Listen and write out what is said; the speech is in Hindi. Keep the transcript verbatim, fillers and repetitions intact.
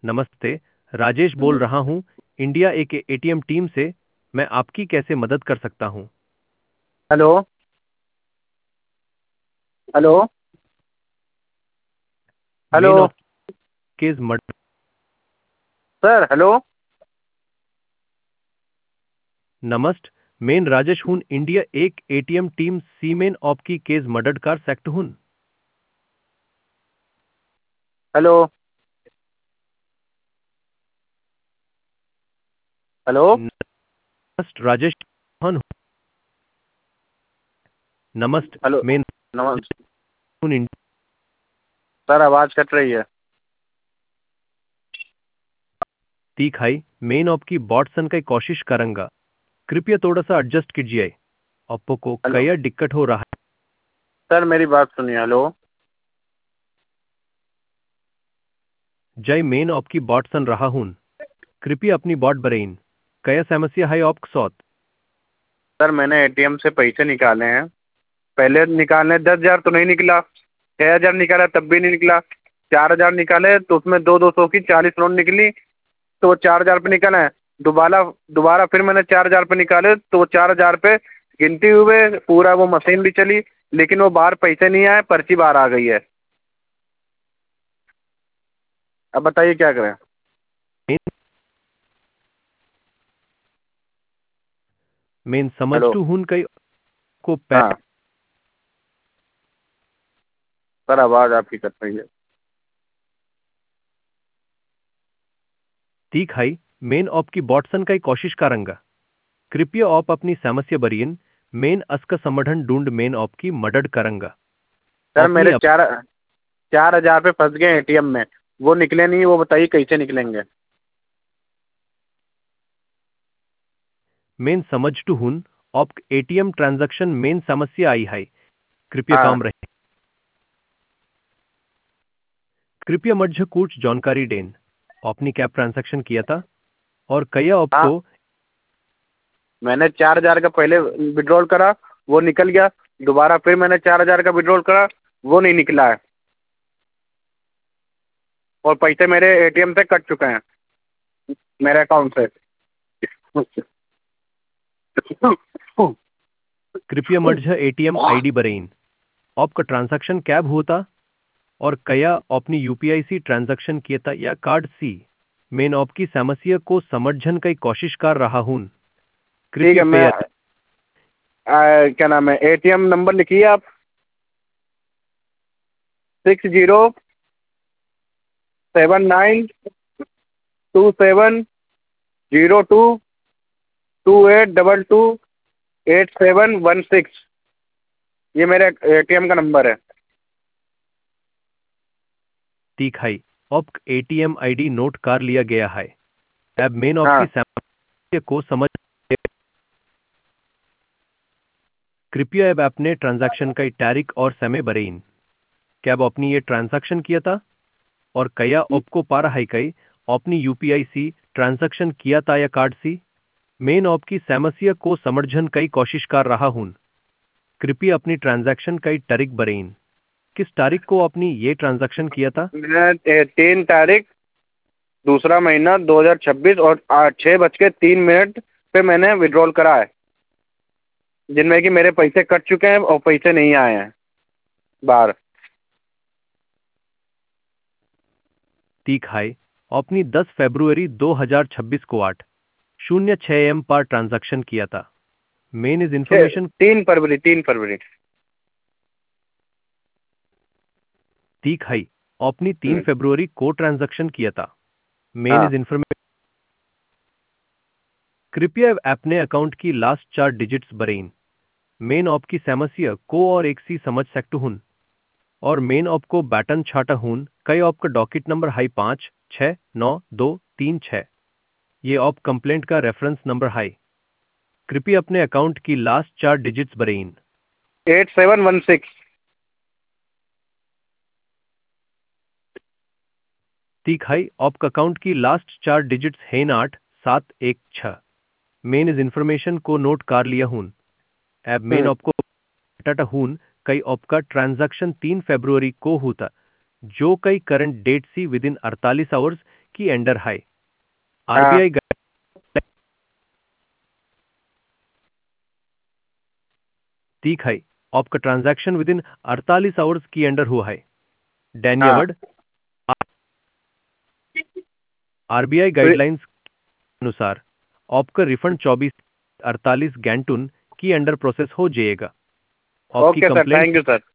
नमस्ते, राजेश बोल रहा हूँ इंडिया एक एटीएम टीम से। मैं आपकी कैसे मदद कर सकता हूँ? हेलो। हेलो। हेलो। मेन ऑफ केस मर्डर। Sir hello. नमस्त, मेन राजेश हूँ इंडिया एक एटीएम टीम सी मेन ऑफ की केस मर्डर कार सेक्ट हूँ। हेलो। हेलो। नमस्त राजेश हूँ। नमस्त, हेलो। मेन नमस्ते। हूँ इंडिया। सर आवाज़ कट रही है। तीखाई मेन ऑफ की बॉटसन का कोशिश करूंगा। कृपया थोड़ा सा एडजस्ट कीजिए। आपको को हेलो। कया दिक्कत हो रहा है? सर मेरी बात सुनिए। हेलो। जय मेन ऑफ की बॉटसन रहा हूँ। कृपया अपनी बॉट बरेन कया समस्या है आपके साथ? सर मैंने एटीएम से पैसे निकाले हैं। पहले निकालने दस हज़ार तो नहीं निकला। छः हज़ार निकाला तब भी नहीं निकला। चार हज़ार निकाले तो उसमें दो दो सौ की चालीस नोट निकली, तो वो चार हज़ार पे निकला है। दोबारा दोबारा फिर मैंने चार हज़ार पे निकाले तो वो चार हज़ार पे गिनती हुए पूरा वो मशीन भी चली, लेकिन वो बाहर पैसे नहीं आए, पर्ची बाहर आ गई है। अब बताइए क्या करें। मेन मेन समझ हेलो। टू हूँ कई को पै हाँ सर आवाज़ आपकी कट रही है। ठीक है, मेन ऑप की बॉटसन का कोशिश करूंगा। कृपया आप अपनी समस्या बरियन मेन अस्क समाधान ढूंढ मेन ऑप की मदद करूंगा। सर अपनी मेरे अप, चार चार हज़ार पे फंस गए एटीएम में, वो निकले नहीं। वो बताइए कैसे निकलेंगे। मेन समझ टू हूँ आप एटीएम ट्रांजैक्शन मेन समस्या आई है। कृपया हाँ। काम रहे। कृपया मुझे कुछ जानकारी दें। आपने क्या ट्रांजैक्शन किया था और कया हाँ आपको? मैंने चार हज़ार का पहले विड्रॉल करा, वो निकल गया। दोबारा फिर मैंने चार हज़ार का विड्रॉल करा, वो नहीं निकला है। और पैसे मेरे एटीएम से कट चुके हैं, मेरे अकाउंट से। कृपया मुझे एटीएम आईडी बरेन आपका ट्रांजैक्शन कैब होता और कया अपनी यूपीआई सी ट्रांजैक्शन किया था या कार्ड सी। मैं आपकी समस्या को समझने की कोशिश कर रहा हूँ। ठीक कृपया है। मैं पे आ, क्या नाम है, एटीएम नंबर लिखिए आप। Six zero seven nine two seven zero two two eight double two eight seven one six. ये मेरे एटीएम का नंबर है। ठीक है, अब एटीएम आईडी नोट कर लिया गया है। अब मैं आपकी हाँ समस्या को समझ। कृपया अब अपने ट्रांजैक्शन का तारीख और समय बरेन। क्या अब आपने ये ट्रांजैक्शन किया था और कया आपको पा रहा है कई अपनी यूपीआई सी ट्रांजैक्शन किया था या कार्ड सी? मैं आपकी समस्या को समझने की कोशिश कर रहा हूँ। कृपया अपनी ट्रांजैक्शन का तारीख बरेन। किस तारीख को आपने ये ट्रांजैक्शन किया था? मैं तीन तारीख, दूसरा महीना दो हज़ार छब्बीस और आठ छः बज के तीन मिनट पे मैंने विड्रॉल करा है, जिनमें कि मेरे पैसे कट चुके हैं और पैसे नहीं आए हैं बाहर। ठीक है, आपने दस फरवरी दो हज़ार छब्बीस को आठ शून्य छः एम पर ट्रांजैक्शन किया था। मेन इस छः इंफॉर्मेशन। तीन फरवरी, तीन फरवरी। ठीक है, आपने तीन हम्म, फरवरी को ट्रांजैक्शन किया था। मेन हाँ। इस इंफॉर्मेशन। कृपया अपने अकाउंट की लास्ट चार डिजिट्स बरेन। मेन आपकी समस्या को और एक सी समझ सकते हूँ और मेन आपको बैटन छाटा हूँ। कई आपका डॉकेट नंबर है पाँच छः नौ दो तीन छः। ये आप कंप्लेंट का रेफरेंस नंबर है। कृपया अपने अकाउंट की लास्ट चार डिजिट्स बरेन। Eight seven one six. ठीक है, आपका अकाउंट की लास्ट चार डिजिट्स हैं आठ सात एक छः। मेन इस इंफॉर्मेशन को नोट कर लिया हूँ। अब मेन हम्म, आपको टाटा हूँ कई आपका ट्रांजैक्शन तीन फरवरी को होता, जो कई करंट डेट सी विद इन अड़तालीस आवर्स की अंडर है। हाँ। आरबीआई ठीक है, आपका ट्रांजैक्शन विद इन अड़तालीस आवर्स की अंडर हुआ है। हाँ। धन्यवाद। आरबीआई तो गाइडलाइंस के अनुसार आपका रिफंड चौबीस अड़तालीस घंटों की अंडर प्रोसेस हो जाएगा। आपकी okay sir, complaint thank you sir.